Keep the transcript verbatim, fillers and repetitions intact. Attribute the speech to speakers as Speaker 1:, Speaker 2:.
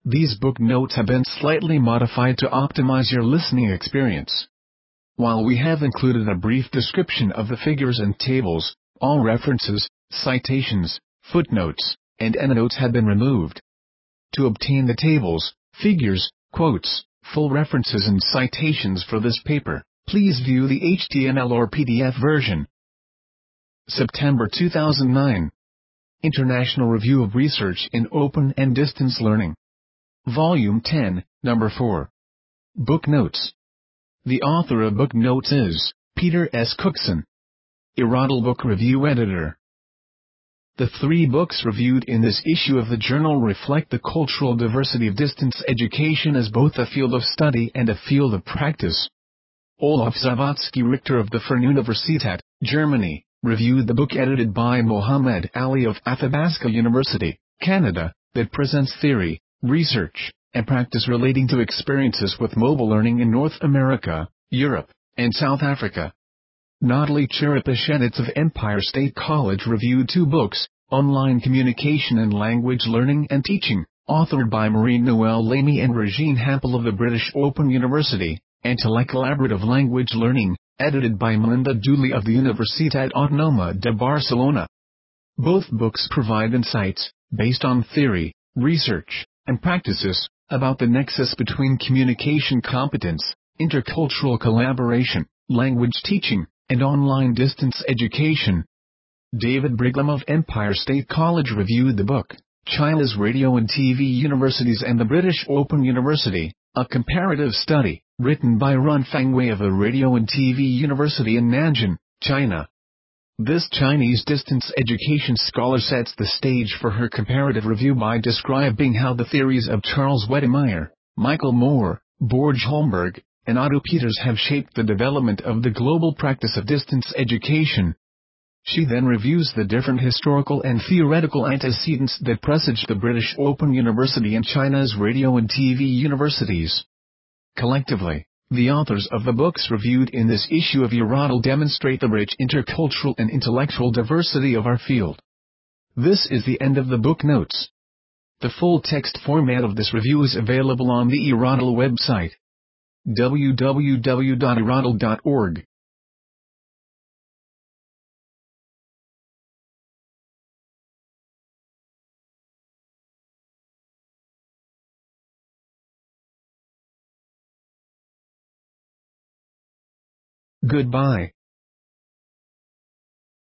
Speaker 1: These book notes have been slightly modified to optimize your listening experience. While we have included a brief description of the figures and tables, all references, citations, footnotes, and endnotes have been removed. To obtain the tables, figures, quotes, full references and citations for this paper, please view the H T M L or P D F version. September two thousand nine. International Review of Research in Open and Distance Learning. Volume ten, Number four. Book Notes. The author of Book Notes is Peter S. Cookson, Erotle Book Review Editor. The three books reviewed in this issue of the journal reflect the cultural diversity of distance education as both a field of study and a field of practice. Olaf Zawadzki Richter of the Fernuniversität, Germany, reviewed the book edited by Mohammed Ali of Athabasca University, Canada, that presents theory, research, and practice relating to experiences with mobile learning in North America, Europe, and South Africa. Natalie Cherepashenitz of Empire State College reviewed two books, Online Communication and Language Learning and Teaching, authored by Marie-Noëlle Lamy and Regine Hampel of the British Open University, and Telecollaborative Language Learning, edited by Melinda Dooley of the Universitat Autònoma de Barcelona. Both books provide insights, based on theory, research, and practices, about the nexus between communication competence, intercultural collaboration, language teaching, and online distance education. David Brigham of Empire State College reviewed the book, China's Radio and T V Universities and the British Open University, a comparative study, written by Run Fangwei of the Radio and T V University in Nanjing, China. This Chinese distance education scholar sets the stage for her comparative review by describing how the theories of Charles Wedemeyer, Michael Moore, Borge Holmberg, and Otto Peters have shaped the development of the global practice of distance education. She then reviews the different historical and theoretical antecedents that presage the British Open University and China's radio and T V universities. Collectively, the authors of the books reviewed in this issue of Erotle demonstrate the rich intercultural and intellectual diversity of our field. This is the end of the book notes. The full text format of this review is available on the Erotle website, w w w dot erotle dot org. Goodbye.